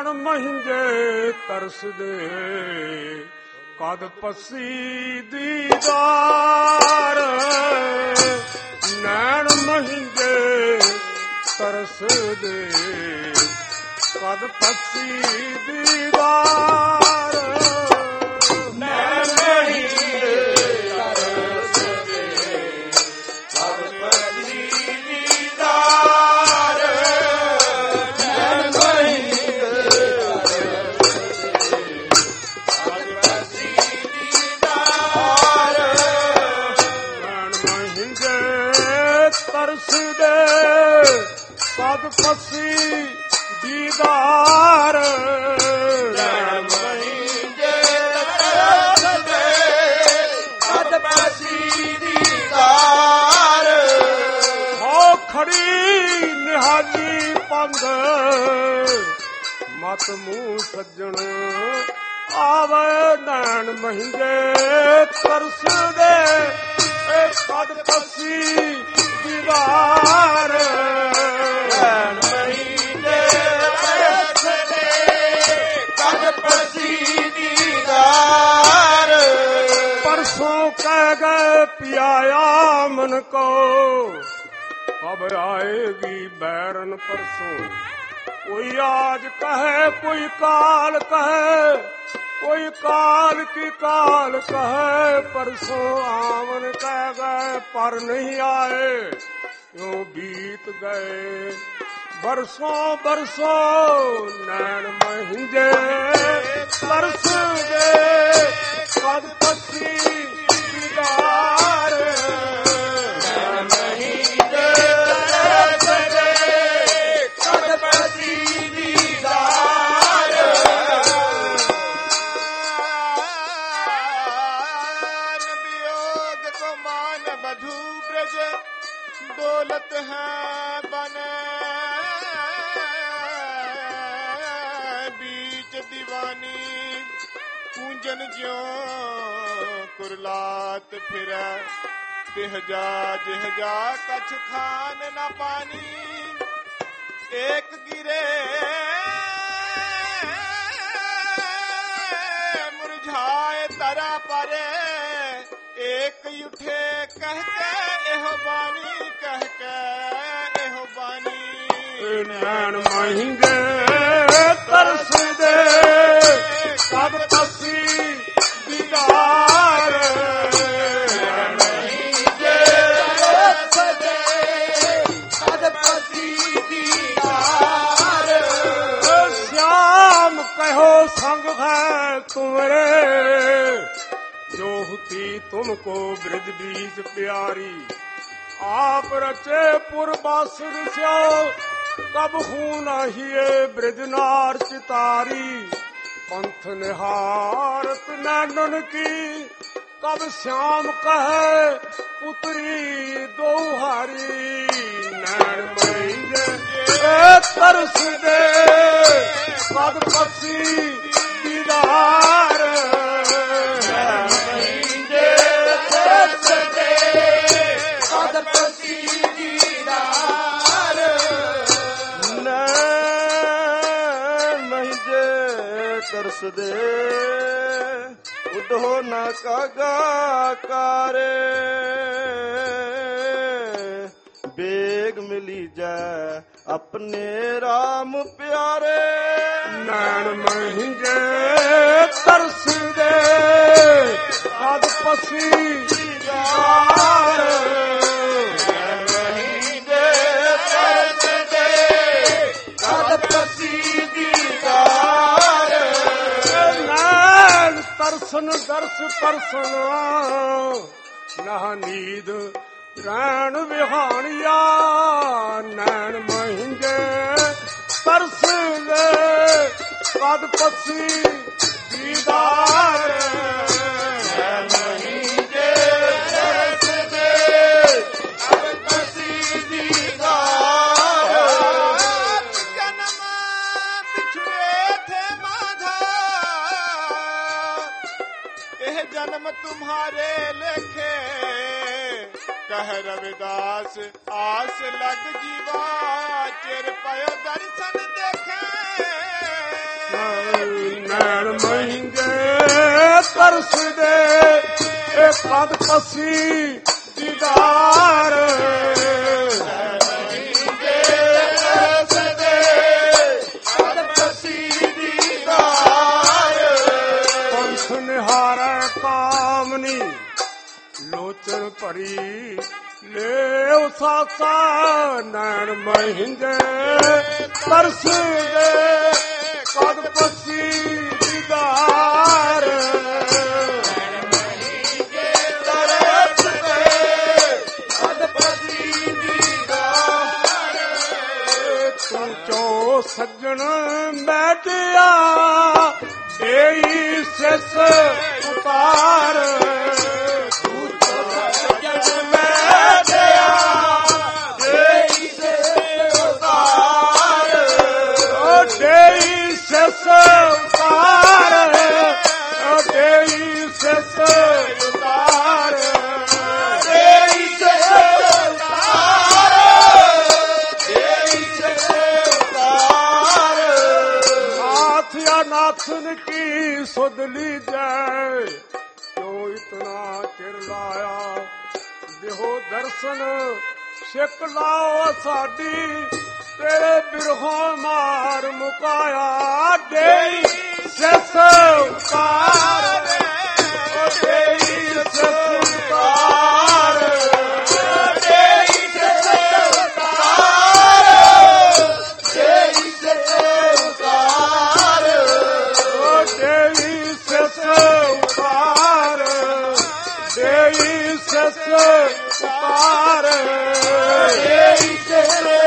ਨੈਣ ਮਹਿੰਗੇ ਤਰਸਦੇ ਕਦ ਪੱਸੀ ਦੀਦਾਰ ਨੈਣ ਮਹਿੰਗੇ ਤਰਸਦੇ ਕਦ ਪੱਸੀ ਦੀਦਾਰ ਨੈਣ ਮਹਿੰਗੇ ਤਰਸਦੇ ਕਦ ਪੱਸੀ ਦੀਦਾਰ ਨੈਣ ਮਹਿੰਗੇ ਤਰਸਦੇ ਕਦ ਪੱਸੀ ਦੀਦਾਰ ਨੈਣ ਮਹਿੰਗੇ ਤਰਸਦੇ ਕਦ ਪੱਸੀ ਦੀਦਾਰ ਹੋ ਖੜੀ ਨਿਹਾਲੀ ਪੰਗ ਮਤ ਮੂੰਹ ਸੱਜਣ ਆਵੇ ਨੈਣ ਮਹਿੰਗੇ ਤਰਸਦੇ ਕਦ ਪੱਸੀ ਦੀਵਾਰ ਨੈਣ ਮਹਿੰਗੇ ਤਰਸਦੇ ਕਦ ਪੱਸੀ ਦੀਦਾਰ ਪਰਸੋਂ ਕਹਿ ਗਏ ਪਿਆਇਆ ਮਨ ਕੋ ਖਬਰ ਆਏਗੀ ਬੈਰਨ ਪਰਸੋਂ ਕੋਈ ਆਜ ਕਹੇ ਕੋਈ ਕਾਲ ਕਹੇ ਕੋਈ ਕਾਲ ਕੀ ਕਾਲ ਕਹੇ ਪਰਸੋਂ ਆਵਨ ਕਹਿ ਗਏ ਪਰ ਨਹੀਂ ਆਏ ਕਿਉਂ ਬੀਤ ਗਏ ਬਰਸੋਂ ਬਰਸੋਂ ਨੈਣ ਮਹਿੰਗੇ ਤਰਸਦੇ ਕਦ ਪੱਸੀ ਦੀਦਾਰ ਨੈਣ ਮਹਿੰਗੇ ਤਰਸਦੇ ਕਦ ਪੱਸੀ ਦੀਦਾਰ वियोग को मान बधू ब्रज दौलत है बन बीच दीवानी पूंजन ज्यों कुरलात फिरै तिहजा जिहजा कछ खान न पानी एक गिरे मुरझाए तरा परे एक उठे कह के एहो बानी कह के एहो बानी ਨੈਣ ਮਹਿੰਗੇ ਤਰਸਦੇ ਕਦ ਪੱਸੀ ਦੀਦਾਰ ਨੈਣ ਮਹਿੰਗੇ ਤਰਸਦੇ ਕਦ ਪੱਸੀ ਦੀਦਾਰ श्याम कहो संग है तुम्हारे जो होती तुमको ब्रज बीज प्यारी आप रचे पुरबासुर स्यो कब हूं नहिए ब्रजनार चितारी पंथ निहारत नैनन की कब श्याम कहे पुत्री दोहारी नैण महींगे तरसदे कद पसी दीदार नैण महींगे तरसदे कद पसी दीदार नैन महींगे तरसदे उडो न कागा कारे बेग मिली जाए अपने राम प्यारे नैन महींगे तरसदे कद पसी दीदार नैन महींगे तरसदे कद पसी दीदार नैन तरसन दर्श तरसन नह नींद रैन विहानिया नैन महींगे तरसदे कद पसी दीदार नैन महींगे तरसदे कद पसी दीदार जन्म बिछुए थे माधा यह जन्म तुम्हारे लेखे कह रविदास आस लग जीवा चिर पयो दर्शन देखे ਤਰਸ ਦੇ ਇਹ ਕਦ ਪਸੀ ਦੀਦਾਰ ਨਿਹਾਰੈ ਕਾਮਨੀ ਲੋਚਨ ਭਰੀ ਲੈ ਸਾਸਾ ਨੈਣ ਮਹਿੰਦੇ ਤਰਸ ਦੇ ਕਦ ਪਸੀ ਦੀਦਾਰ ਤਰਸ ਦੇ ਕਦ ਪਸੀ ਦੀਦਾਰ ਤੂੰ ਚੋ ਸੱਜਣ ਬੈਠਿਆ ਦੇਈ ਸਿਸ ਉਤਾਰ ਤੂੰ ਸੱਜਣ ਬੈਠਿਆ ਦੇਈ ਸਿਸ ਉਤਾਰ ਓ ਦੇਈ ਸਿਸ ਉਤਾਰ ਓ ਦੇਈ ਸਿਸ ਉਤਾਰ ਦੇਈ ਸਿਸ ਉਤਾਰ ਦੇਈ ਸਿਸ ਉਤਾਰ ਨਾਥ नाथन की सुध लीजै क्यों इतना चिर लाया देहो दर्शन सिख लाओ साडी तेरे बिरहों मार मुकाया देई सिस उतार देई सिस उतार देई सिस उतार देई सिस उतार देई सिस उतार देई सिस उतार देई सिस